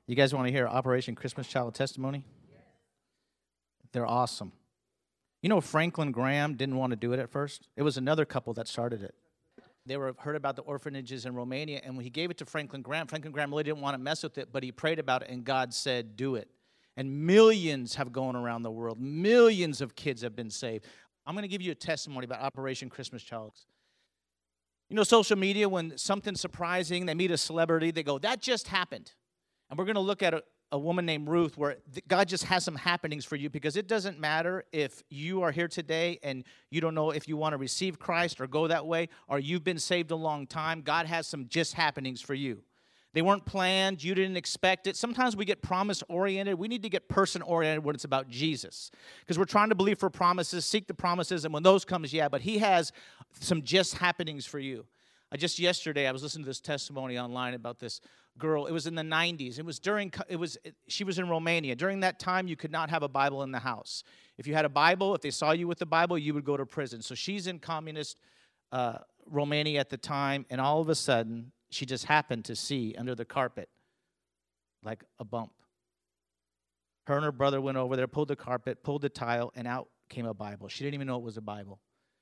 You guys want to hear Operation Christmas Child testimony? They're awesome. You know, Franklin Graham didn't want to do it at first. It was another couple that started it. They heard about the orphanages in Romania, and when he gave it to Franklin Graham really didn't want to mess with it, but he prayed about it, and God said, do it. And millions have gone around the world. Millions of kids have been saved. I'm going to give you a testimony about Operation Christmas Child. You know, social media, when something surprising, they meet a celebrity, they go, that just happened. And we're going to look at a woman named Ruth where God just has some happenings for you, because it doesn't matter if you are here today and you don't know if you want to receive Christ or go that way, or you've been saved a long time. God has some just happenings for you. They weren't planned. You didn't expect it. Sometimes we get promise-oriented. We need to get person-oriented when it's about Jesus, because we're trying to believe for promises, seek the promises, and when those comes, yeah, but he has some just happenings for you. Yesterday, I was listening to this testimony online about this girl. It was in the 90s. She was in Romania. During that time, you could not have a Bible in the house. If you had a Bible, if they saw you with the Bible, you would go to prison. So she's in communist Romania at the time, and all of a sudden, she just happened to see under the carpet like a bump. Her and her brother went over there, pulled the carpet, pulled the tile, and out came a Bible. She didn't even know it was a Bible.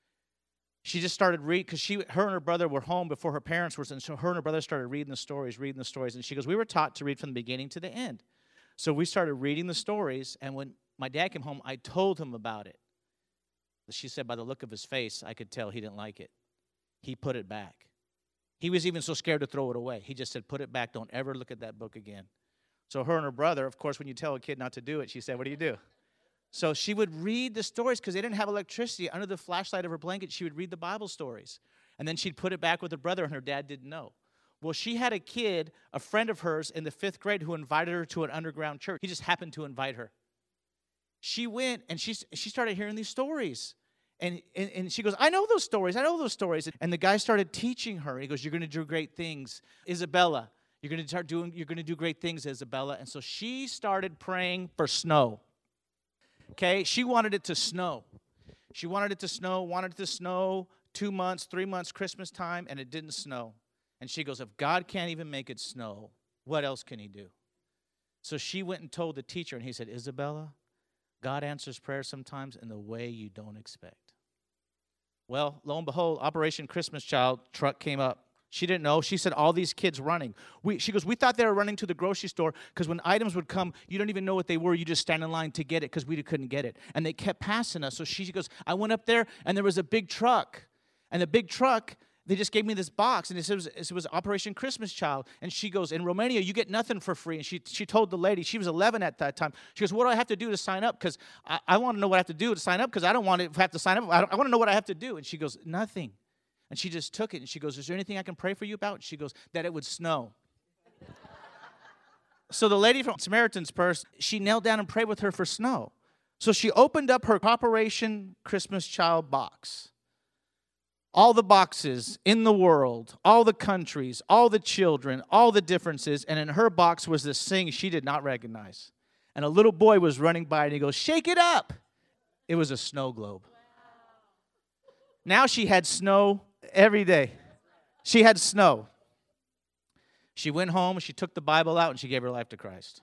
She just started reading, because her and her brother were home before her parents were, and so her and her brother started reading the stories, and she goes, we were taught to read from the beginning to the end. So we started reading the stories, and when my dad came home, I told him about it. She said, by the look of his face, I could tell he didn't like it. He put it back. He was even so scared to throw it away. He just said, put it back, don't ever look at that book again. So her and her brother, of course, when you tell a kid not to do it, she said, what do you do? So she would read the stories, because they didn't have electricity. Under the flashlight of her blanket, she would read the Bible stories. And then she'd put it back with her brother, and her dad didn't know. Well, she had a kid, a friend of hers in the 5th grade, who invited her to an underground church. He just happened to invite her. She went, and she started hearing these stories. And she goes, I know those stories. And the guy started teaching her. He goes, you're going to do great things, Isabella. You're going to do great things, Isabella. And so she started praying for snow. Okay, she wanted it to snow. She wanted it to snow 2 months, 3 months, Christmas time, and it didn't snow. And she goes, if God can't even make it snow, what else can he do? So she went and told the teacher, and he said, Isabella, God answers prayer sometimes in the way you don't expect. Well, lo and behold, Operation Christmas Child truck came up. She didn't know. She said, all these kids running. She goes, we thought they were running to the grocery store, because when items would come, you don't even know what they were. You just stand in line to get it, because we couldn't get it. And they kept passing us. So she goes, I went up there, and there was a big truck. And the big truck, they just gave me this box, and it was Operation Christmas Child. And she goes, in Romania, you get nothing for free. And she told the lady, she was 11 at that time. She goes, what do I have to do to sign up? Because I want to know what I have to do to sign up, because I don't want to have to sign up. I want to know what I have to do. And she goes, nothing. And she just took it, and she goes, is there anything I can pray for you about? And she goes, that it would snow. So the lady from Samaritan's Purse, she knelt down and prayed with her for snow. So she opened up her Operation Christmas Child box. All the boxes in the world, all the countries, all the children, all the differences, and in her box was this thing she did not recognize. And a little boy was running by, and he goes, shake it up. It was a snow globe. Now she had snow every day. She had snow. She went home, she took the Bible out, and she gave her life to Christ.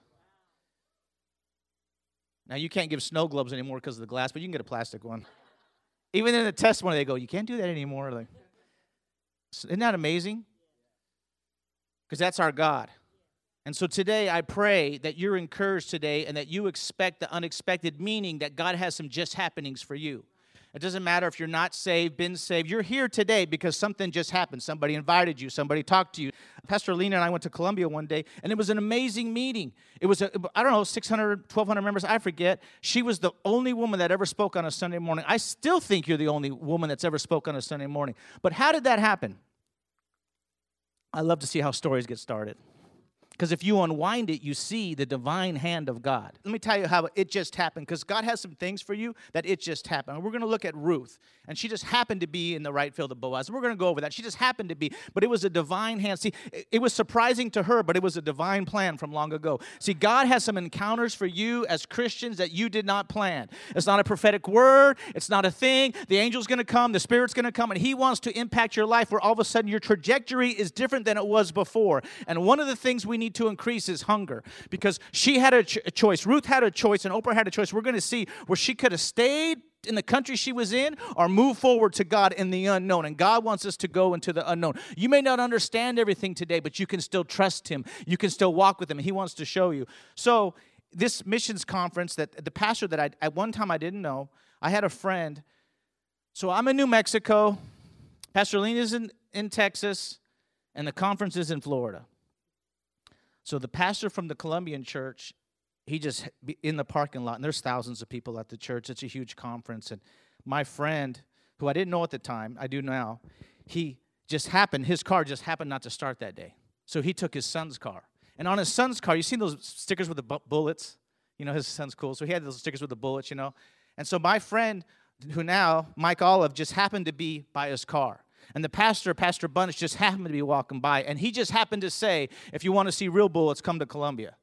Now, you can't give snow globes anymore because of the glass, but you can get a plastic one. Even in the testimony, they go, you can't do that anymore. Like, isn't that amazing? Because that's our God. And so today, I pray that you're encouraged today and that you expect the unexpected, meaning that God has some just happenings for you. It doesn't matter if you're not saved, been saved. You're here today because something just happened. Somebody invited you. Somebody talked to you. Pastor Lena and I went to Columbia one day, and it was an amazing meeting. It was, 600, 1,200 members. I forget. She was the only woman that ever spoke on a Sunday morning. I still think you're the only woman that's ever spoke on a Sunday morning. But how did that happen? I love to see how stories get started. Because if you unwind it, you see the divine hand of God. Let me tell you how it just happened, because God has some things for you that it just happened. We're going to look at Ruth, and she just happened to be in the right field of Boaz. We're going to go over that. She just happened to be, but it was a divine hand. See, it was surprising to her, but it was a divine plan from long ago. See, God has some encounters for you as Christians that you did not plan. It's not a prophetic word. It's not a thing. The angel's going to come. The Spirit's going to come, and He wants to impact your life where all of a sudden your trajectory is different than it was before. And one of the things we need need to increase his hunger because she had a choice. Ruth had a choice and Oprah had a choice. We're going to see where she could have stayed in the country she was in or move forward to God in the unknown. And God wants us to go into the unknown. You may not understand everything today, but you can still trust him. You can still walk with him. He wants to show you. So this missions conference that the pastor that at one time I didn't know, I had a friend. So I'm in New Mexico. Pastor Lena is in Texas, and the conference is in Florida. So the pastor from the Columbian church, he just in the parking lot, and there's thousands of people at the church. It's a huge conference. And my friend, who I didn't know at the time, I do now, his car just happened not to start that day. So he took his son's car. And on his son's car, you seen those stickers with the bullets? You know, his son's cool. So he had those stickers with the bullets, you know. And so my friend, who now, Mike Olive, just happened to be by his car. And the pastor, Pastor Bunch, just happened to be walking by. And he just happened to say, if you want to see real bullets, come to Columbia.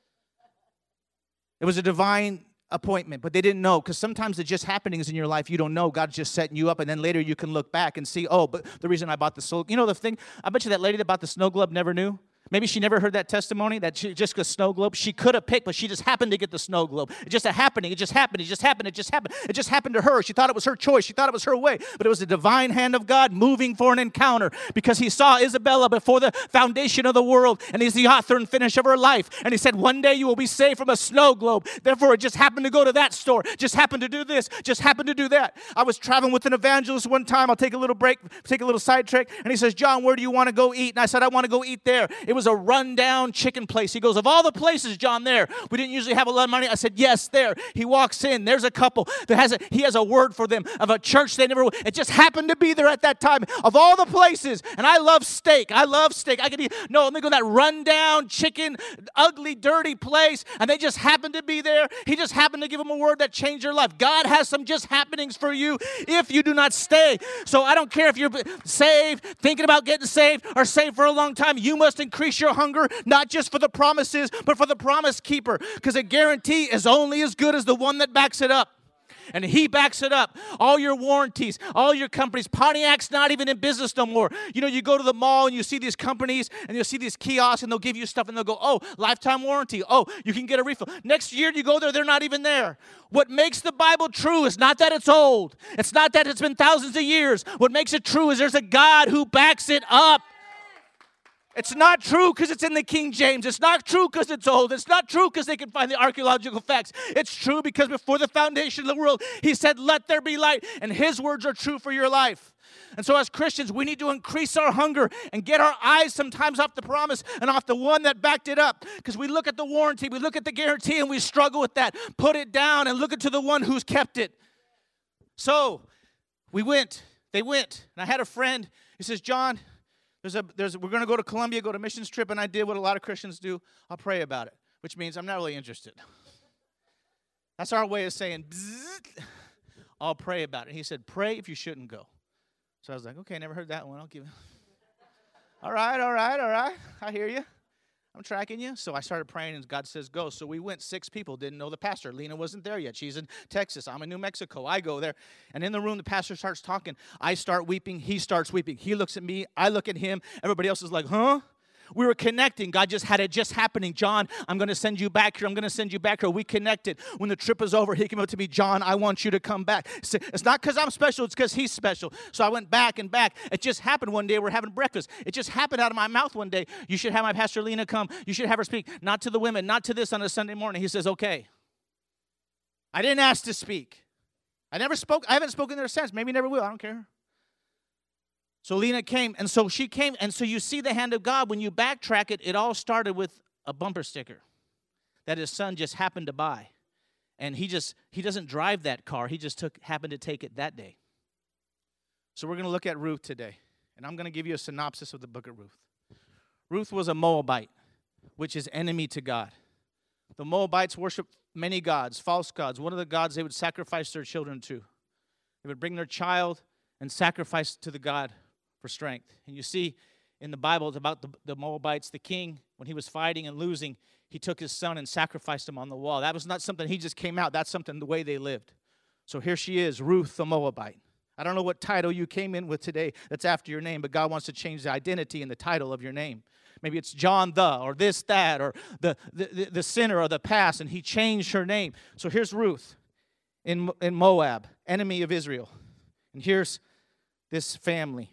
It was a divine appointment, but they didn't know, because sometimes the just happenings in your life, you don't know. God's just setting you up, and then later you can look back and see, oh, but the reason I bought the snow, you know the thing, I bet you that lady that bought the snow globe never knew. Maybe she never heard that testimony, that she just got snow globe. She could have picked, but she just happened to get the snow globe. It just happened. It just happened. It just happened. It just happened. It just happened to her. She thought it was her choice. She thought it was her way. But it was the divine hand of God moving for an encounter, because he saw Isabella before the foundation of the world, and he's the author and finish of her life. And he said, one day you will be saved from a snow globe. Therefore, it just happened to go to that store. Just happened to do this. Just happened to do that. I was traveling with an evangelist one time. I'll take a little break, take a little sidetrack. And he says, John, where do you want to go eat? And I said, I want to go eat there. It was a rundown chicken place. He goes, of all the places, John, there, we didn't usually have a lot of money. I said, yes, there. He walks in. There's a couple that he has a word for them of a church they never, it just happened to be there at that time. Of all the places, and I love steak. I could eat, no, let me go to that rundown chicken, ugly, dirty place, and they just happened to be there. He just happened to give them a word that changed their life. God has some just happenings for you if you do not stay. So I don't care if you're saved, thinking about getting saved, or saved for a long time. You must increase your hunger, not just for the promises, but for the promise keeper, because a guarantee is only as good as the one that backs it up. And he backs it up. All your warranties, all your companies. Pontiac's not even in business no more. You know, you go to the mall and you see these companies and you'll see these kiosks and they'll give you stuff and they'll go, oh, lifetime warranty. Oh, you can get a refill. Next year you go there, they're not even there. What makes the Bible true is not that it's old. It's not that it's been thousands of years. What makes it true is there's a God who backs it up. It's not true because it's in the King James. It's not true because it's old. It's not true because they can find the archaeological facts. It's true because before the foundation of the world, he said, let there be light. And his words are true for your life. And so as Christians, we need to increase our hunger and get our eyes sometimes off the promise and off the one that backed it up. Because we look at the warranty, we look at the guarantee, and we struggle with that. Put it down and look into the one who's kept it. So they went. And I had a friend, he says, John, we're going to go to Colombia, go to missions trip, and I did what a lot of Christians do. I'll pray about it, which means I'm not really interested. That's our way of saying, I'll pray about it. He said, pray if you shouldn't go. So I was like, okay, never heard that one. I'll give it. All right. I hear you. I'm tracking you. So I started praying, and God says, go. So we went, 6 people, didn't know the pastor. Lena wasn't there yet. She's in Texas. I'm in New Mexico. I go there. And in the room, the pastor starts talking. I start weeping. He starts weeping. He looks at me. I look at him. Everybody else is like, huh? We were connecting. God just had it just happening. John, I'm going to send you back here. I'm going to send you back here. We connected. When the trip was over, he came up to me, John, I want you to come back. It's not because I'm special. It's because he's special. So I went back and back. It just happened one day. We're having breakfast. It just happened out of my mouth one day. You should have my pastor Lena come. You should have her speak. Not to the women. Not to this on a Sunday morning. He says, okay. I didn't ask to speak. I never spoke. I haven't spoken there since. Maybe never will. I don't care. So Lena came, and so she came, and so you see the hand of God. When you backtrack it, it all started with a bumper sticker that his son just happened to buy. And he doesn't drive that car. He just happened to take it that day. So we're going to look at Ruth today, and I'm going to give you a synopsis of the book of Ruth. Ruth was a Moabite, which is enemy to God. The Moabites worshiped many gods, false gods. One of the gods they would sacrifice their children to. They would bring their child and sacrifice to the god for strength. And you see in the Bible, it's about the Moabites, the king, when he was fighting and losing, he took his son and sacrificed him on the wall. That was not something he just came out. That's something the way they lived. So here she is, Ruth the Moabite. I don't know what title you came in with today that's after your name, but God wants to change the identity and the title of your name. Maybe it's John the, or this, that, or the sinner or the past, and he changed her name. So here's Ruth in Moab, enemy of Israel. And here's this family.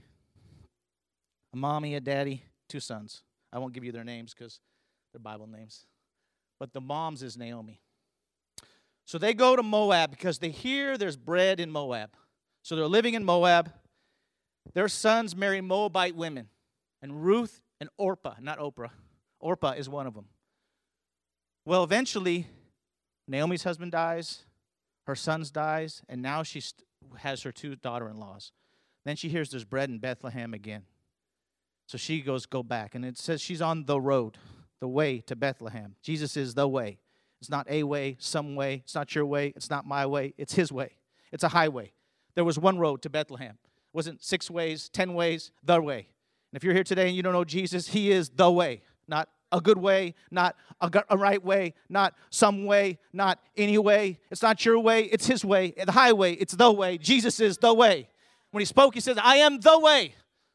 A mommy, a daddy, 2 sons. I won't give you their names because they're Bible names. But the mom's is Naomi. So they go to Moab because they hear there's bread in Moab. So they're living in Moab. Their sons marry Moabite women. And Ruth and Orpah, not Oprah. Orpah is one of them. Well, eventually, Naomi's husband dies. Her sons dies. And now she has her 2 daughter-in-laws. Then she hears there's bread in Bethlehem again. So she go back. And it says she's on the road, the way to Bethlehem. Jesus is the way. It's not a way, some way. It's not your way. It's not my way. It's his way. It's a highway. There was one road to Bethlehem. It wasn't 6 ways, 10 ways, the way. And if you're here today and you don't know Jesus, he is the way. Not a good way, not a right way, not some way, not any way. It's not your way. It's his way. The highway, it's the way. Jesus is the way. When he spoke, he says, I am the way.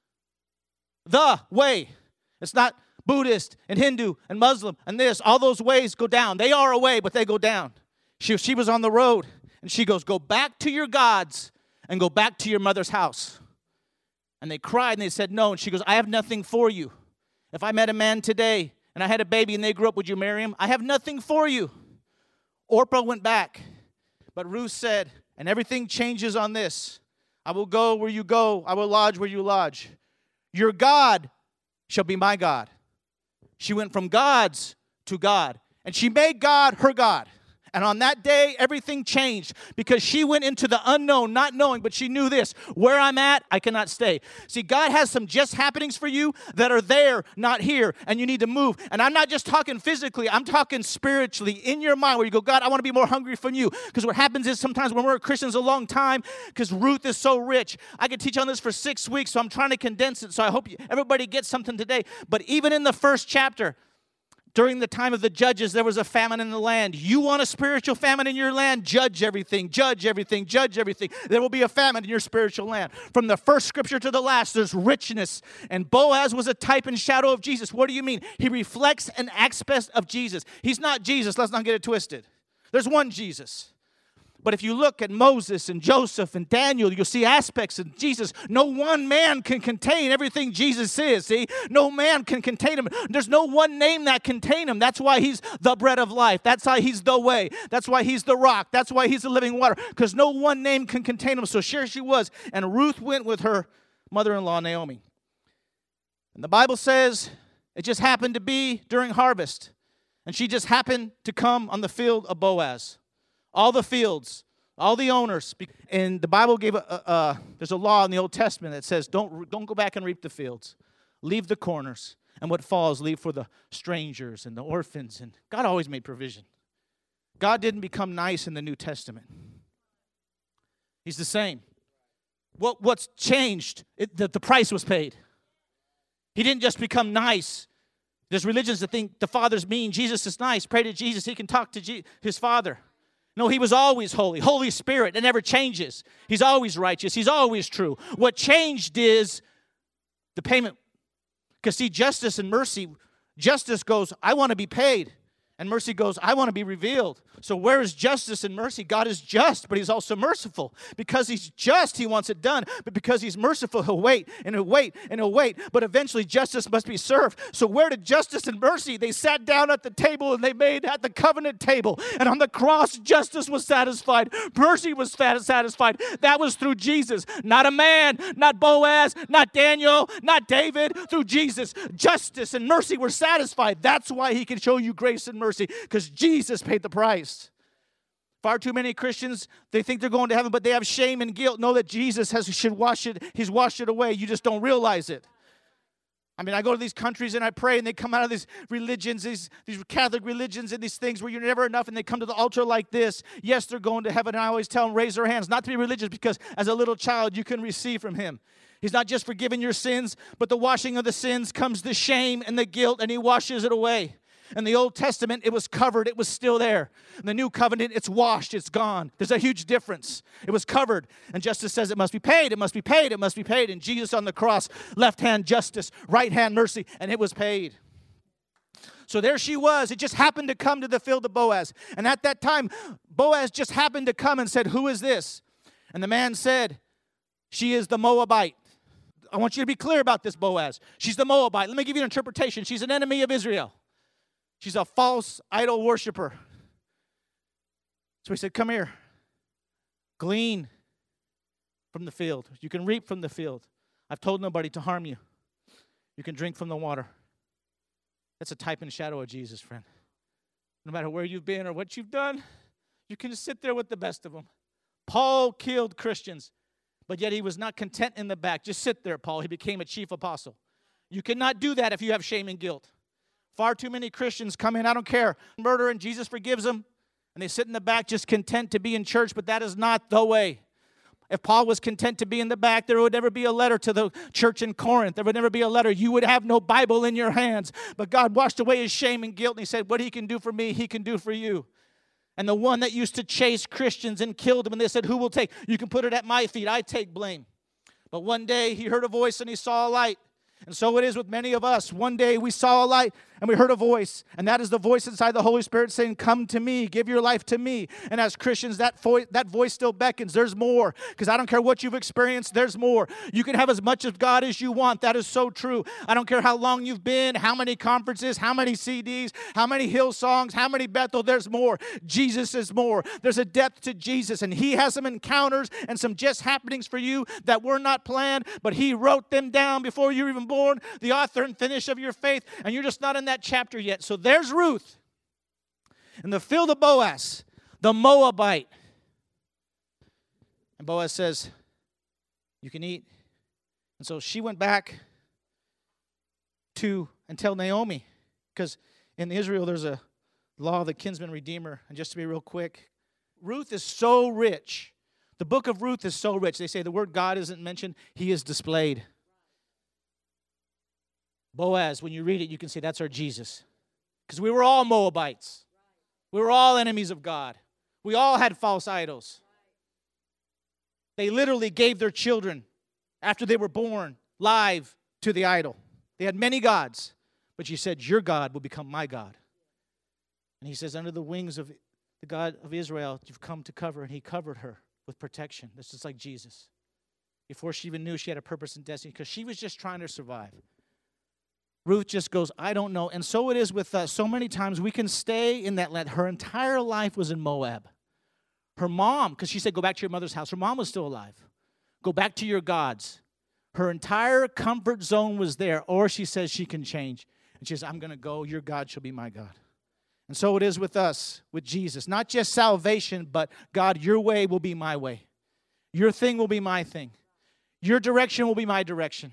The way. It's not Buddhist and Hindu and Muslim and this. All those ways go down. They are a way, but they go down. She was on the road, and she goes, go back to your gods and go back to your mother's house. And they cried, and they said, no. And she goes, I have nothing for you. If I met a man today and I had a baby and they grew up, would you marry him? I have nothing for you. Orpah went back. But Ruth said, and everything changes on this. I will go where you go. I will lodge where you lodge. Your God shall be my God. She went from gods to God. And she made God her God. And on that day, everything changed because she went into the unknown, not knowing, but she knew this. Where I'm at, I cannot stay. See, God has some just happenings for you that are there, not here, and you need to move. And I'm not just talking physically. I'm talking spiritually in your mind where you go, God, I want to be more hungry from you. Because what happens is sometimes when we're Christians a long time, because Ruth is so rich, I could teach on this for 6 weeks, so I'm trying to condense it. So I hope everybody gets something today. But even in the first chapter, during the time of the judges, there was a famine in the land. You want a spiritual famine in your land? Judge everything, judge everything, judge everything. There will be a famine in your spiritual land. From the first scripture to the last, there's richness. And Boaz was a type and shadow of Jesus. What do you mean? He reflects an aspect of Jesus. He's not Jesus. Let's not get it twisted. There's one Jesus. But if you look at Moses and Joseph and Daniel, you'll see aspects of Jesus. No one man can contain everything Jesus is, see? No man can contain him. There's no one name that contain him. That's why he's the bread of life. That's why he's the way. That's why he's the rock. That's why he's the living water. Because no one name can contain him. So here she was. And Ruth went with her mother-in-law, Naomi. And the Bible says it just happened to be during harvest. And she just happened to come on the field of Boaz. All the fields, all the owners. And the Bible gave there's a law in the Old Testament that says don't go back and reap the fields. Leave the corners. And what falls, leave for the strangers and the orphans. And God always made provision. God didn't become nice in the New Testament. He's the same. What's changed? The price was paid. He didn't just become nice. There's religions that think the Father's mean. Jesus is nice. Pray to Jesus. He can talk to his Father. No, he was always holy. Holy Spirit, it never changes. He's always righteous. He's always true. What changed is the payment. Because see, justice and mercy, justice goes, I want to be paid. And mercy goes, I want to be revealed. So where is justice and mercy? God is just, but he's also merciful. Because he's just, he wants it done. But because he's merciful, he'll wait, and he'll wait, and he'll wait. But eventually justice must be served. So where did justice and mercy? They sat down at the table, and they made at the covenant table. And on the cross, justice was satisfied. Mercy was satisfied. That was through Jesus. Not a man, not Boaz, not Daniel, not David. Through Jesus, justice and mercy were satisfied. That's why he can show you grace and mercy, because Jesus paid the price. Far too many Christians, they think they're going to heaven, but they have shame and guilt. Know that Jesus should wash it. He's washed it away. You just don't realize it. I mean, I go to these countries and I pray, and they come out of these religions, these Catholic religions and these things where you're never enough, and they come to the altar like this. Yes, they're going to heaven, and I always tell them, raise their hands, not to be religious, because as a little child, you can receive from him. He's not just forgiving your sins, but the washing of the sins comes the shame and the guilt, and he washes it away. In the Old Testament, it was covered. It was still there. In the New Covenant, it's washed. It's gone. There's a huge difference. It was covered. And justice says it must be paid. It must be paid. It must be paid. And Jesus on the cross, left hand justice, right hand mercy, and it was paid. So there she was. It just happened to come to the field of Boaz. And at that time, Boaz just happened to come and said, who is this? And the man said, she is the Moabite. I want you to be clear about this, Boaz. She's the Moabite. Let me give you an interpretation. She's an enemy of Israel. She's a false idol worshiper. So he said, come here. Glean from the field. You can reap from the field. I've told nobody to harm you. You can drink from the water. That's a type and shadow of Jesus, friend. No matter where you've been or what you've done, you can just sit there with the best of them. Paul killed Christians, but yet he was not content in the back. Just sit there, Paul. He became a chief apostle. You cannot do that if you have shame and guilt. Far too many Christians come in, I don't care, murder, and Jesus forgives them, and they sit in the back just content to be in church, but that is not the way. If Paul was content to be in the back, there would never be a letter to the church in Corinth. There would never be a letter. You would have no Bible in your hands. But God washed away his shame and guilt, and he said, what he can do for me, he can do for you. And the one that used to chase Christians and killed them, and they said, who will take? You can put it at my feet. I take blame. But one day he heard a voice and he saw a light. And so it is with many of us. One day we saw a light and we heard a voice. And that is the voice inside the Holy Spirit saying, come to me, give your life to me. And as Christians, that voice still beckons. There's more. Because I don't care what you've experienced, there's more. You can have as much of God as you want. That is so true. I don't care how long you've been, how many conferences, how many CDs, how many Hillsongs, how many Bethel. There's more. Jesus is more. There's a depth to Jesus. And he has some encounters and some just happenings for you that were not planned, but he wrote them down before you were even born, the author and finish of your faith, and you're just not in that chapter yet. So there's Ruth in the field of Boaz, the Moabite. And Boaz says, you can eat. And so she went back to and tell Naomi, because in Israel there's a law of the kinsman redeemer. And just to be real quick, Ruth is so rich. The book of Ruth is so rich. They say the word God isn't mentioned. He is displayed. Boaz, when you read it, you can say that's our Jesus. Because we were all Moabites. We were all enemies of God. We all had false idols. They literally gave their children, after they were born, live to the idol. They had many gods, but she said, your God will become my God. And he says, under the wings of the God of Israel, you've come to cover, and he covered her with protection. This is like Jesus. Before she even knew she had a purpose and destiny, because she was just trying to survive. Ruth just goes, I don't know. And so it is with us. So many times we can stay in that land. Her entire life was in Moab. Her mom, because she said, go back to your mother's house. Her mom was still alive. Go back to your gods. Her entire comfort zone was there. Or she says she can change. And she says, I'm going to go. Your God shall be my God. And so it is with us, with Jesus. Not just salvation, but God, your way will be my way. Your thing will be my thing. Your direction will be my direction.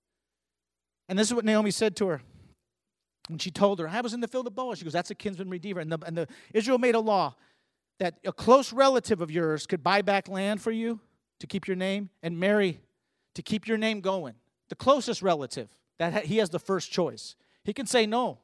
And this is what Naomi said to her when she told her, I was in the field of Boaz. She goes, that's a kinsman redeemer. And Israel made a law that a close relative of yours could buy back land for you to keep your name and marry to keep your name going. The closest relative, that he has the first choice. He can say no.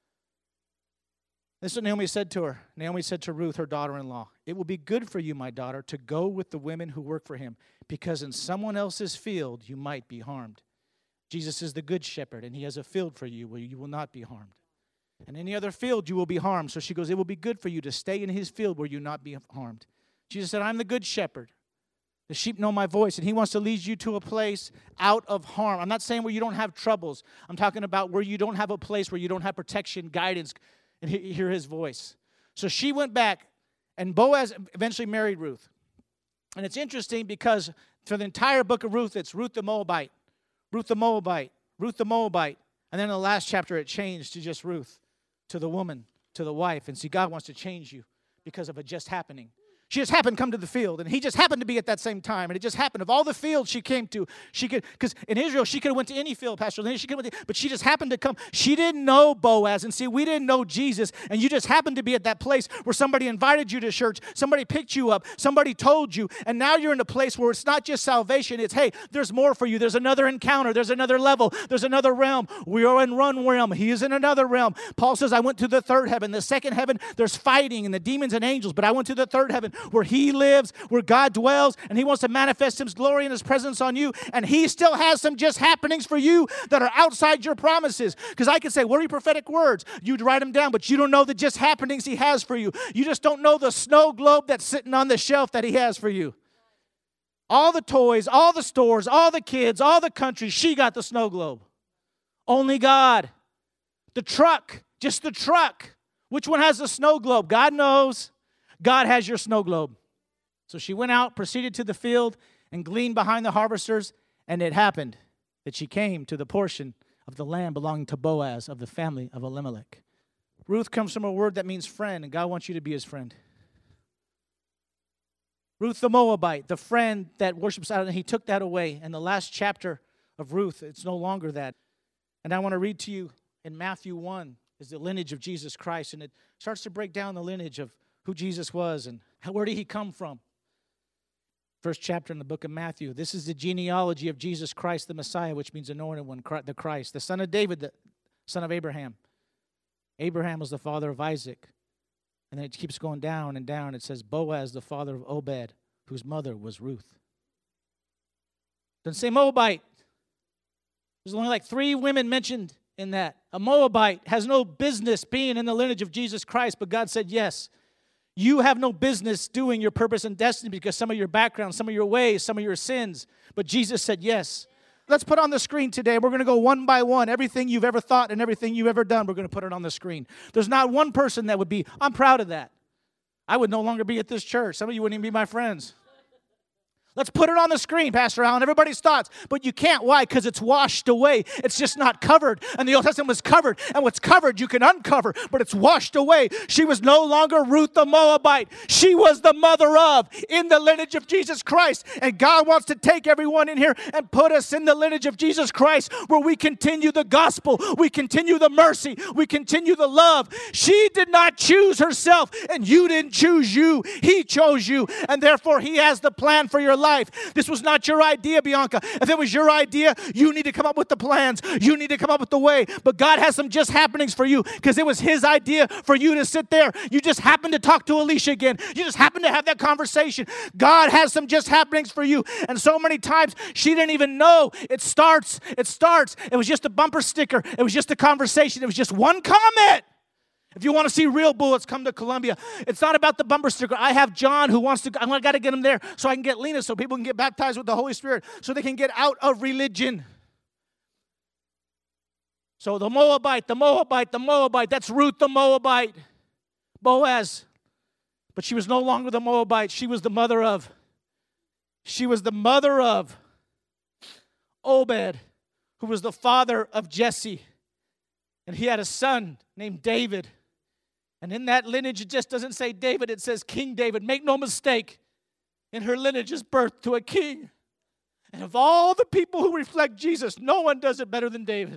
This is what Naomi said to her. Naomi said to Ruth, her daughter-in-law, it will be good for you, my daughter, to go with the women who work for him, because in someone else's field you might be harmed. Jesus is the good shepherd, and he has a field for you where you will not be harmed. In any other field you will be harmed. So she goes, it will be good for you to stay in his field where you not be harmed. Jesus said, I'm the good shepherd. The sheep know my voice, and he wants to lead you to a place out of harm. I'm not saying where you don't have troubles. I'm talking about where you don't have a place where you don't have protection, guidance, and hear his voice. So she went back, and Boaz eventually married Ruth. And it's interesting because for the entire book of Ruth, it's Ruth the Moabite, Ruth the Moabite, Ruth the Moabite. And then in the last chapter, it changed to just Ruth, to the woman, to the wife. And see, God wants to change you because of a just happening. She just happened to come to the field, and he just happened to be at that same time. And it just happened. Of all the fields she came to, she could, because in Israel, she could have went to any field, Pastor Lynn. She could have went to, but she just happened to come. She didn't know Boaz. And see, we didn't know Jesus, and you just happened to be at that place where somebody invited you to church, somebody picked you up, somebody told you, and now you're in a place where it's not just salvation. It's, hey, there's more for you. There's another encounter. There's another level. There's another realm. We are in one realm. He is in another realm. Paul says, I went to the third heaven. The second heaven, there's fighting and the demons and angels, but I went to the third heaven where He lives, where God dwells, and He wants to manifest His glory and His presence on you. And He still has some just happenings for you that are outside your promises. Because I could say, what are your prophetic words? You'd write them down, but you don't know the just happenings He has for you. You just don't know the snow globe that's sitting on the shelf that He has for you. All the toys, all the stores, all the kids, all the countries, she got the snow globe. Only God. The truck, just the truck. Which one has the snow globe? God knows. God has your snow globe. So she went out, proceeded to the field, and gleaned behind the harvesters, and it happened that she came to the portion of the land belonging to Boaz of the family of Elimelech. Ruth comes from a word that means friend, and God wants you to be His friend. Ruth the Moabite, the friend that worships out, and He took that away. In the last chapter of Ruth, it's no longer that. And I want to read to you in Matthew 1 is the lineage of Jesus Christ, and it starts to break down the lineage of who Jesus was and where did He come from. First chapter in the book of Matthew. This is the genealogy of Jesus Christ, the Messiah, which means anointed one, the Christ, the son of David, the son of Abraham. Abraham was the father of Isaac. And then it keeps going down and down. It says Boaz, the father of Obed, whose mother was Ruth. Doesn't say Moabite. There's only like 3 women mentioned in that. A Moabite has no business being in the lineage of Jesus Christ, but God said, yes, you have no business doing your purpose and destiny because some of your background, some of your ways, some of your sins. But Jesus said, yes. Let's put on the screen today. We're going to go one by one. Everything you've ever thought and everything you've ever done, we're going to put it on the screen. There's not one person that would be, I'm proud of that. I would no longer be at this church. Some of you wouldn't even be my friends. Let's put it on the screen, Pastor Allen, everybody's thoughts. But you can't. Why? Because it's washed away. It's just not covered. And the Old Testament was covered. And what's covered, you can uncover. But it's washed away. She was no longer Ruth the Moabite. She was the mother of, in the lineage of Jesus Christ. And God wants to take everyone in here and put us in the lineage of Jesus Christ, where we continue the gospel. We continue the mercy. We continue the love. She did not choose herself, and you didn't choose you. He chose you. And therefore, He has the plan for your life. This was not your idea, Bianca. If it was your idea, you need to come up with the plans. You need to come up with the way. But God has some just happenings for you because it was His idea for you to sit there. You just happened to talk to Alicia again. You just happened to have that conversation. God has some just happenings for you. And so many times, she didn't even know. It starts. It was just a bumper sticker. It was just a conversation. It was just one comment. If you want to see real bullets, come to Columbia. It's not about the bumper sticker. I have John who wants to, I got to get him there so I can get Lena so people can get baptized with the Holy Spirit so they can get out of religion. So the Moabite, that's Ruth the Moabite. Boaz. But she was no longer the Moabite. She was the mother of Obed, who was the father of Jesse. And he had a son named David. And in that lineage, it just doesn't say David, it says King David. Make no mistake, in her lineage is birth to a king. And of all the people who reflect Jesus, no one does it better than David.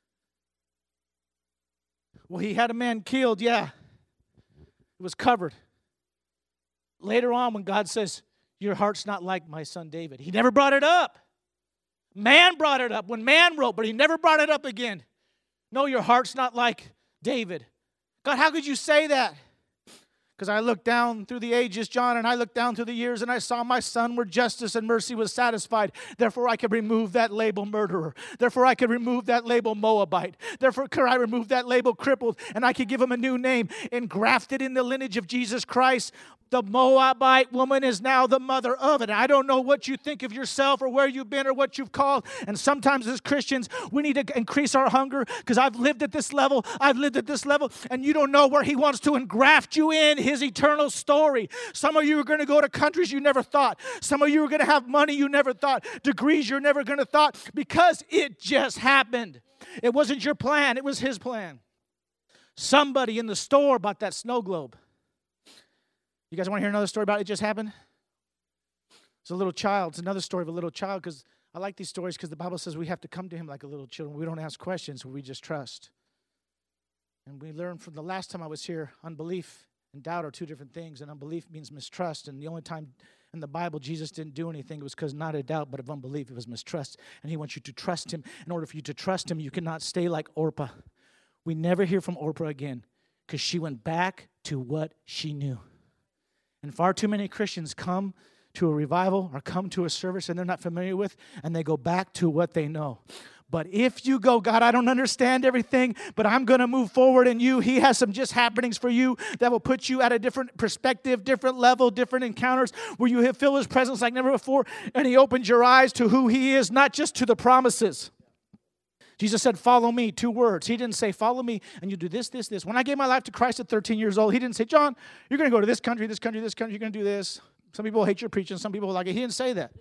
Well, he had a man killed, yeah. It was covered. Later on, when God says, your heart's not like my son David, He never brought it up. Man brought it up when man wrote, but He never brought it up again. No, your heart's not like David. God, how could you say that? Because I looked down through the ages, John, and I looked down through the years, and I saw my son where justice and mercy was satisfied. Therefore, I could remove that label murderer. Therefore, I could remove that label Moabite. Therefore, could I remove that label crippled, and I could give him a new name, engrafted in the lineage of Jesus Christ. The Moabite woman is now the mother of it. I don't know what you think of yourself or where you've been or what you've called. And sometimes as Christians, we need to increase our hunger because I've lived at this level. And you don't know where He wants to engraft you in His eternal story. Some of you are going to go to countries you never thought. Some of you are going to have money you never thought. Degrees you're never going to thought because it just happened. It wasn't your plan. It was His plan. Somebody in the store bought that snow globe. You guys want to hear another story about it just happened? It's a little child. It's another story of a little child because I like these stories because the Bible says we have to come to Him like a little children. We don't ask questions. We just trust. And we learned from the last time I was here, unbelief and doubt are two different things. And unbelief means mistrust. And the only time in the Bible Jesus didn't do anything, it was because not of doubt, but of unbelief. It was mistrust. And He wants you to trust Him. In order for you to trust Him, you cannot stay like Orpah. We never hear from Orpah again because she went back to what she knew. And far too many Christians come to a revival or come to a service and they're not familiar with, and they go back to what they know. But if you go, God, I don't understand everything, but I'm going to move forward in you. He has some just happenings for you that will put you at a different perspective, different level, different encounters where you feel His presence like never before. And He opens your eyes to who He is, not just to the promises. Jesus said, follow me, 2 words. He didn't say, follow me, and you do this, this, this. When I gave my life to Christ at 13 years old, He didn't say, John, you're going to go to this country, this country, this country. You're going to do this. Some people hate your preaching. Some people like it. He didn't say that.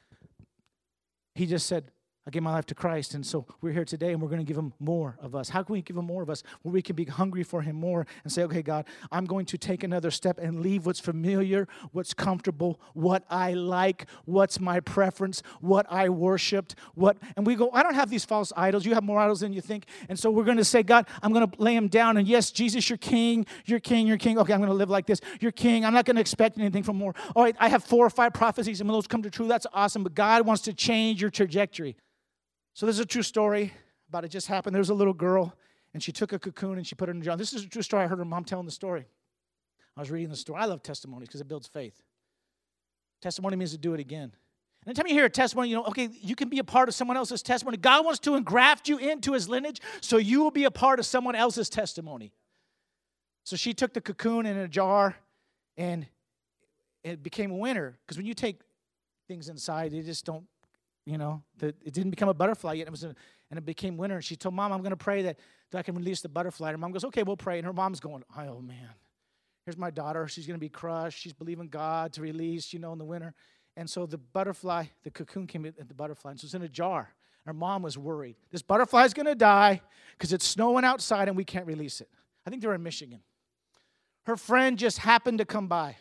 He just said, I gave my life to Christ, and so we're here today, and we're going to give Him more of us. How can we give Him more of us? Where we can be hungry for Him more and say, okay, God, I'm going to take another step and leave what's familiar, what's comfortable, what I like, what's my preference, what I worshiped, and we go, I don't have these false idols. You have more idols than you think. And so we're going to say, God, I'm going to lay Him down, and yes, Jesus, you're king, you're king, you're king. Okay, I'm going to live like this. You're king. I'm not going to expect anything from more. All right, I have 4 or 5 prophecies, and when those come to true, that's awesome, but God wants to change your trajectory. So this is a true story about it just happened. There was a little girl, and she took a cocoon and she put it in a jar. This is a true story. I heard her mom telling the story. I was reading the story. I love testimonies because it builds faith. Testimony means to do it again. And anytime you hear a testimony, okay, you can be a part of someone else's testimony. God wants to engraft you into His lineage so you will be a part of someone else's testimony. So she took the cocoon in a jar, and it became a winter. Because when you take things inside, they just don't, it didn't become a butterfly yet. And it became winter. And she told Mom, I'm going to pray that I can release the butterfly. And Mom goes, okay, we'll pray. And her mom's going, oh, man, here's my daughter. She's going to be crushed. She's believing God to release, in the winter. And so the butterfly, the cocoon came at the butterfly. And so it was in a jar. And her mom was worried. This butterfly's going to die because it's snowing outside and we can't release it. I think they were in Michigan. Her friend just happened to come by.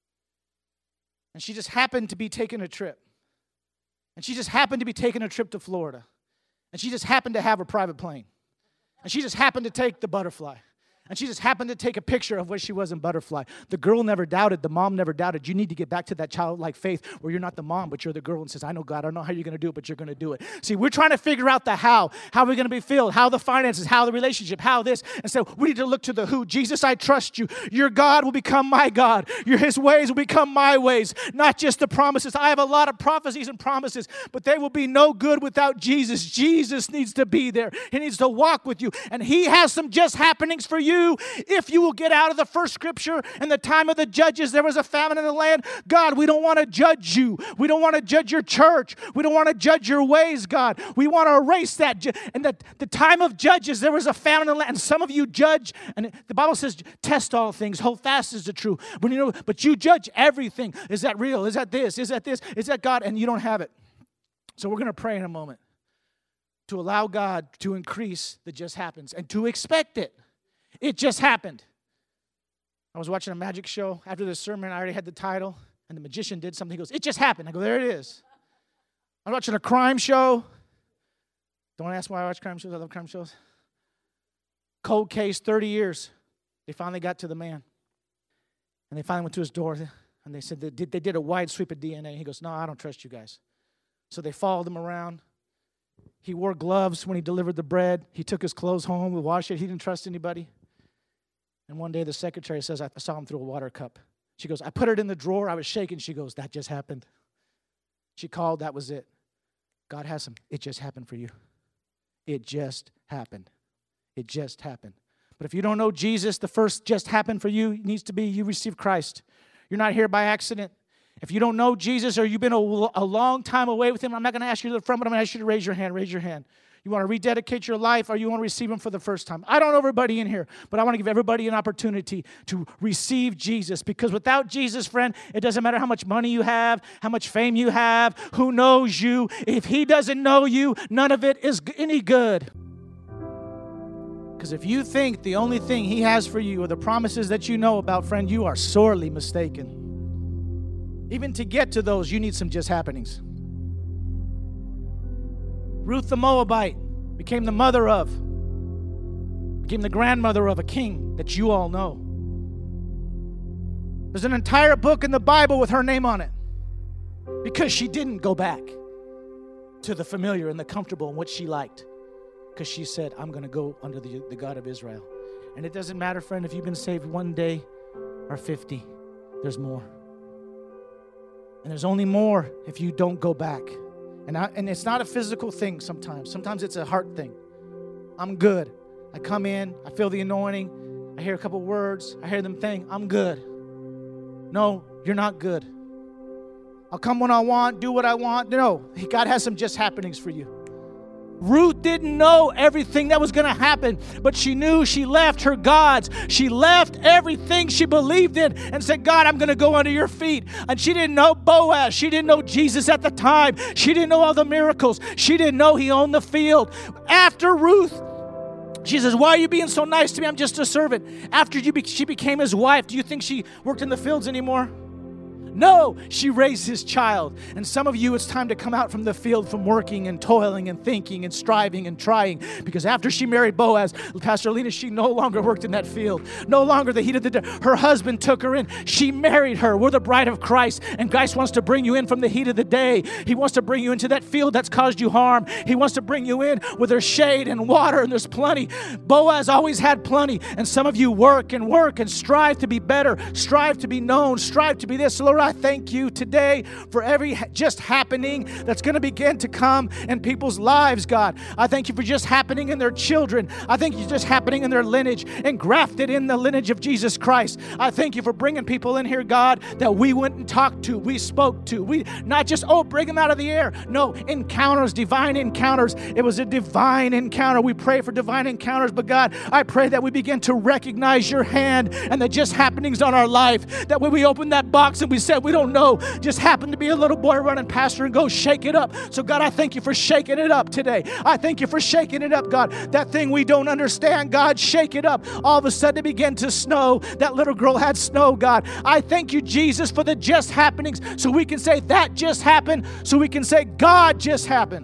And she just happened to be taking a trip. And she just happened to be taking a trip to Florida. And she just happened to have a private plane. And she just happened to take the butterfly. And she just happened to take a picture of where she was in butterfly. The girl never doubted. The mom never doubted. You need to get back to that childlike faith where you're not the mom, but you're the girl and says, I know, God, I don't know how you're going to do it, but you're going to do it. See, we're trying to figure out the how. How are we going to be filled? How the finances, how the relationship, how this. And so we need to look to the who. Jesus, I trust you. Your God will become my God. His ways will become my ways, not just the promises. I have a lot of prophecies and promises, but they will be no good without Jesus. Jesus needs to be there. He needs to walk with you. And He has some just happenings for you. If you will get out of the first scripture, in the time of the judges, there was a famine in the land. God, we don't want to judge you. We don't want to judge your church. We don't want to judge your ways, God. We want to erase that. And the time of judges, there was a famine in the land. And some of you judge, and the Bible says, test all things, hold fast is the truth. But you judge everything. Is that real? Is that this? Is that this? Is that God? And you don't have it. So we're going to pray in a moment to allow God to increase the just happens and to expect it. It just happened. I was watching a magic show. After the sermon, I already had the title, and the magician did something. He goes, it just happened. I go, there it is. I was watching a crime show. Don't ask why I watch crime shows. I love crime shows. Cold case, 30 years. They finally got to the man. And they finally went to his door, and they said they did a wide sweep of DNA. He goes, no, I don't trust you guys. So they followed him around. He wore gloves when he delivered the bread. He took his clothes home to wash it. He didn't trust anybody. And one day the secretary says, I saw him through a water cup. She goes, I put it in the drawer. I was shaking. She goes, that just happened. She called. That was it. God has some. It just happened for you. It just happened. It just happened. But if you don't know Jesus, the first just happened for you needs to be you receive Christ. You're not here by accident. If you don't know Jesus or you've been a long time away with Him, I'm not going to ask you to the front, but I'm going to ask you to raise your hand. Raise your hand. You want to rededicate your life or you want to receive Him for the first time? I don't know everybody in here, but I want to give everybody an opportunity to receive Jesus, because without Jesus, friend, it doesn't matter how much money you have, how much fame you have, who knows you. If He doesn't know you, none of it is any good. Because if you think the only thing He has for you are the promises that you know about, friend, you are sorely mistaken. Even to get to those, you need some just happenings. Ruth the Moabite became the mother of, became the grandmother of a king that you all know. There's an entire book in the Bible with her name on it because she didn't go back to the familiar and the comfortable and what she liked, because she said, I'm going to go under the God of Israel. And it doesn't matter, friend, if you've been saved one day or 50. there's more. And there's only more if you don't go back. And it's not a physical thing sometimes. Sometimes it's a heart thing. I'm good. I come in, I feel the anointing, I hear a couple words, I hear them saying, I'm good. No, you're not good. I'll come when I want, do what I want. No, God has some just happenings for you. Ruth didn't know everything that was going to happen, but she knew she left her gods. She left everything she believed in and said, God, I'm going to go under your feet. And she didn't know Boaz. She didn't know Jesus at the time. She didn't know all the miracles. She didn't know he owned the field. After Ruth, she says, why are you being so nice to me? I'm just a servant. After she became his wife, do you think she worked in the fields anymore? No, she raised his child. And some of you, it's time to come out from the field from working and toiling and thinking and striving and trying. Because after she married Boaz, Pastor Lena, she no longer worked in that field. No longer the heat of the day. Her husband took her in. She married her. We're the bride of Christ. And Christ wants to bring you in from the heat of the day. He wants to bring you into that field that's caused you harm. He wants to bring you in where there's shade and water and there's plenty. Boaz always had plenty. And some of you work and strive to be better, strive to be known, strive to be this. So Lord, I thank you today for every just happening that's going to begin to come in people's lives, God. I thank you for just happening in their children. I thank you for just happening in their lineage and grafted in the lineage of Jesus Christ. I thank you for bringing people in here, God, that we went and talked to, we spoke to. We not just, bring them out of the air. No, encounters, divine encounters. It was a divine encounter. We pray for divine encounters, but God, I pray that we begin to recognize your hand and the just happenings on our life. That when we open that box and we said, we don't know, just happened to be a little boy running past her and go shake it up. So God, I thank you for shaking it up today. I thank you for shaking it up, God. That thing we don't understand, God, shake it up. All of a sudden it began to snow. That little girl had snow, God. I thank you, Jesus, for the just happenings so we can say that just happened, so we can say God just happened.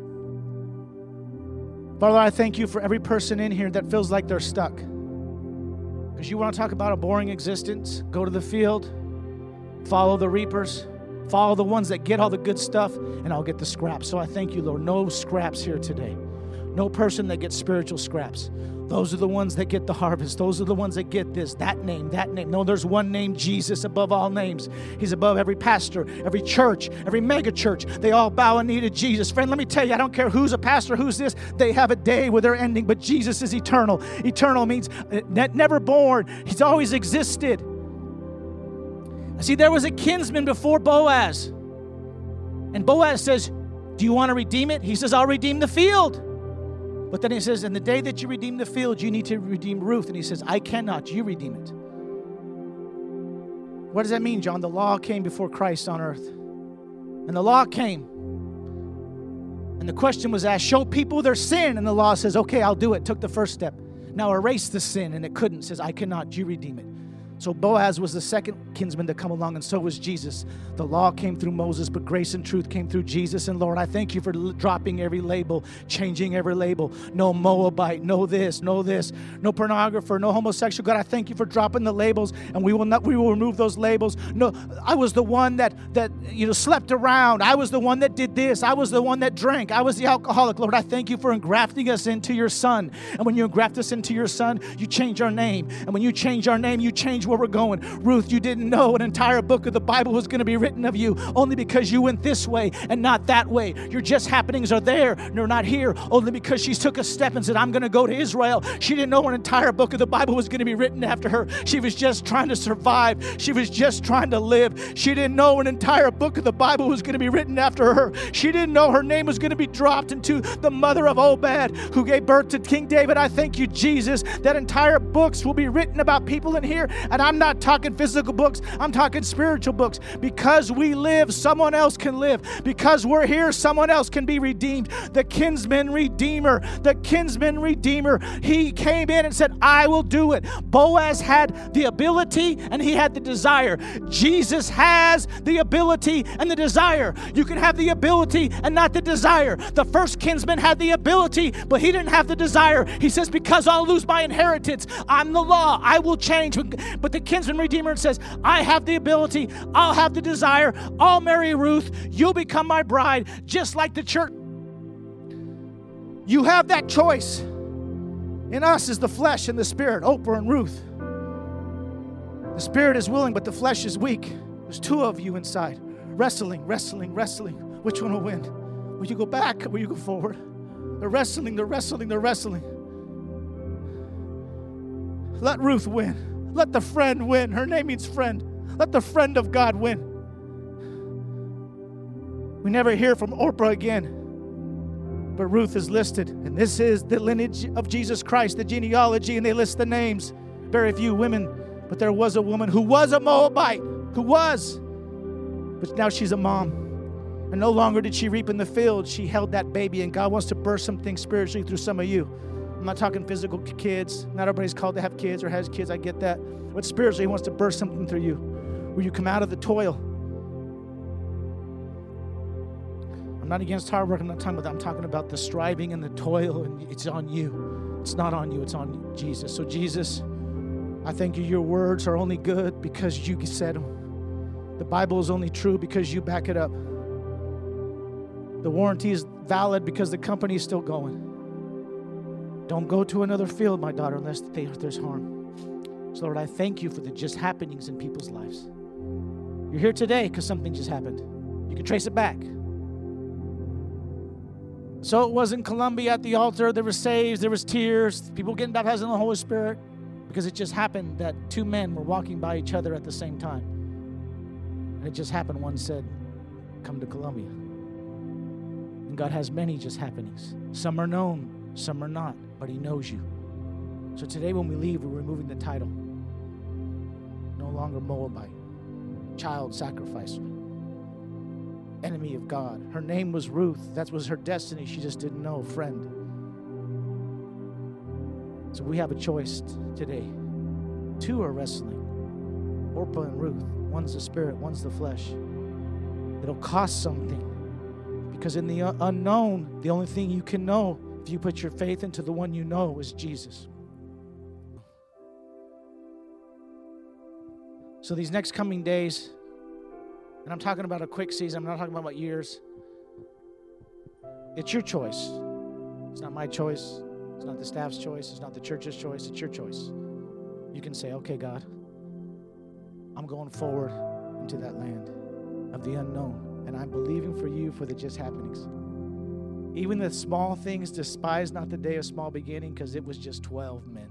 Father, I thank you for every person in here that feels like they're stuck. Because you want to talk about a boring existence, go to the field, follow the reapers, follow the ones that get all the good stuff, and I'll get the scraps. So I thank you, Lord. No scraps here today. No person that gets spiritual scraps. Those are the ones that get the harvest. Those are the ones that get this, that name, that name. No, there's one name, Jesus, above all names. He's above every pastor, every church, every mega church. They all bow a knee to Jesus. Friend, let me tell you, I don't care who's a pastor, who's this. They have a day where they're ending, but Jesus is eternal. Eternal means never born. He's always existed. See, there was a kinsman before Boaz. And Boaz says, do you want to redeem it? He says, I'll redeem the field. But then he says, in the day that you redeem the field, you need to redeem Ruth. And he says, I cannot, you redeem it. What does that mean, John? The law came before Christ on earth. And the law came. And the question was asked, show people their sin. And the law says, okay, I'll do it. Took the first step. Now erase the sin. And it couldn't. It says, I cannot, you redeem it. So Boaz was the second kinsman to come along, and so was Jesus. The law came through Moses, but grace and truth came through Jesus. And Lord, I thank you for dropping every label, changing every label. No Moabite, no this, no pornographer, no homosexual. God, I thank you for dropping the labels, and we will remove those labels. No, I was the one that slept around. I was the one that did this. I was the one that drank. I was the alcoholic. Lord, I thank you for engrafting us into your Son. And when you engraft us into your Son, you change our name. And when you change our name, you change where we're going. Ruth, you didn't know an entire book of the Bible was going to be written of you only because you went this way and not that way. Your just happenings are there and they're not here only because she took a step and said, I'm going to go to Israel. She didn't know an entire book of the Bible was going to be written after her. She was just trying to survive. She was just trying to live. She didn't know an entire book of the Bible was going to be written after her. She didn't know her name was going to be dropped into the mother of Obed who gave birth to King David. I thank you, Jesus, that entire books will be written about people in here. And I'm not talking physical books. I'm talking spiritual books. Because we live, someone else can live. Because we're here, someone else can be redeemed. The kinsman redeemer, he came in and said, I will do it. Boaz had the ability and he had the desire. Jesus has the ability and the desire. You can have the ability and not the desire. The first kinsman had the ability, but he didn't have the desire. He says, because I'll lose my inheritance, I'm the law, I will change. But the kinsman redeemer says, I have the ability, I'll have the desire, I'll marry Ruth, you'll become my bride, just like the church. You have that choice. In us is the flesh and the spirit, Oprah and Ruth. The spirit is willing, but the flesh is weak. There's two of you inside, wrestling. Which one will win? Will you go back or will you go forward? They're wrestling. Let Ruth win. Let the friend win. Her name means friend. Let the friend of God win. We never hear from Orpah again. But Ruth is listed. And this is the lineage of Jesus Christ, the genealogy, and they list the names. Very few women. But there was a woman who was a Moabite. But now she's a mom. And no longer did she reap in the field. She held that baby. And God wants to burst something spiritually through some of you. I'm not talking physical kids. Not everybody's called to have kids or has kids. I get that. But spiritually, He wants to burst something through you. Where you come out of the toil. I'm not against hard work. I'm not talking about that. I'm talking about the striving and the toil. And it's on you. It's not on you. It's on Jesus. So Jesus, I thank you. Your words are only good because you said them. The Bible is only true because you back it up. The warranty is valid because the company is still going. Don't go to another field, my daughter, unless there's harm. So, Lord, I thank you for the just happenings in people's lives. You're here today because something just happened. You can trace it back. So it was in Colombia at the altar. There were saves, there was tears, people getting baptized in the Holy Spirit because it just happened that two men were walking by each other at the same time. And it just happened. One said, come to Colombia. And God has many just happenings. Some are known, some are not, but He knows you. So today when we leave, we're removing the title. No longer Moabite, child sacrificer, enemy of God. Her name was Ruth. That was her destiny. She just didn't know. Friend. So we have a choice today. Two are wrestling. Orpah and Ruth. One's the spirit, one's the flesh. It'll cost something. Because in the unknown, the only thing you can know, if you put your faith into the one you know, is Jesus. So these next coming days, and I'm talking about a quick season, I'm not talking about years. It's your choice. It's not my choice. It's not the staff's choice. It's not the church's choice. It's your choice. You can say, okay, God, I'm going forward into that land of the unknown, and I'm believing for you for the just happenings. Even the small things, despise not the day of small beginning, because it was just 12 men.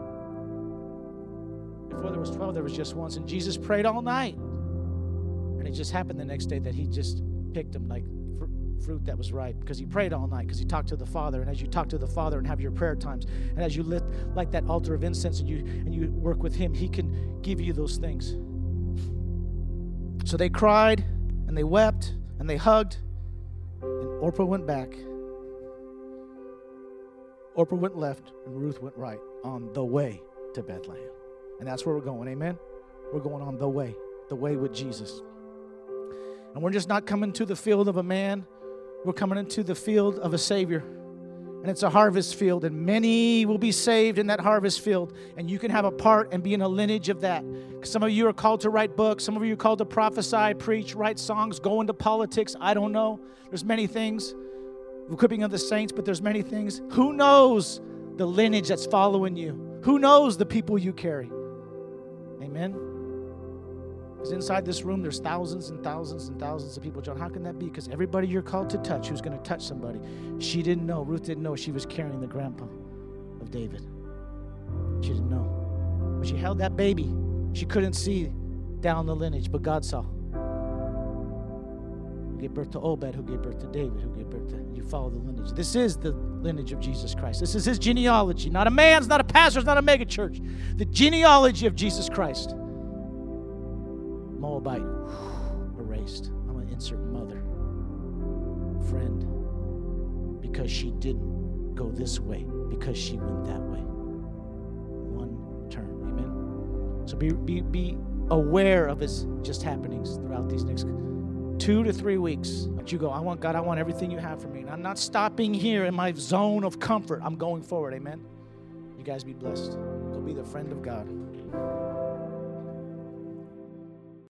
Before there was 12, there was just one. And Jesus prayed all night. And it just happened the next day that He just picked them like fruit that was ripe, because He prayed all night, because He talked to the Father. And as you talk to the Father and have your prayer times, and as you lit like that altar of incense and you work with Him, He can give you those things. So they cried and they wept and they hugged, and Orpah went back. Orpah went left and Ruth went right on the way to Bethlehem. And that's where we're going, amen? We're going on the way with Jesus. And we're just not coming to the field of a man. We're coming into the field of a Savior. And it's a harvest field, and many will be saved in that harvest field. And you can have a part and be in a lineage of that. Some of you are called to write books. Some of you are called to prophesy, preach, write songs, go into politics. I don't know. There's many things. Equipping of the saints, but there's many things. Who knows the lineage that's following you? Who knows the people you carry? Amen? Because inside this room, there's thousands and thousands and thousands of people. John, how can that be? Because everybody you're called to touch, who's going to touch somebody, she didn't know. Ruth didn't know she was carrying the grandpa of David. She didn't know. When she held that baby, she couldn't see down the lineage, but God saw. Who gave birth to Obed, who gave birth to David, who gave birth to... You follow the lineage. This is the lineage of Jesus Christ. This is His genealogy. Not a man's, not a pastor's, not a mega church. The genealogy of Jesus Christ. Moabite, erased. I'm going to insert mother, friend, because she didn't go this way, because she went that way. One turn, amen? So be aware of His just happenings throughout these next 2 to 3 weeks. But you go, I want God, I want everything you have for me. And I'm not stopping here in my zone of comfort. I'm going forward, amen? You guys be blessed. Go be the friend of God.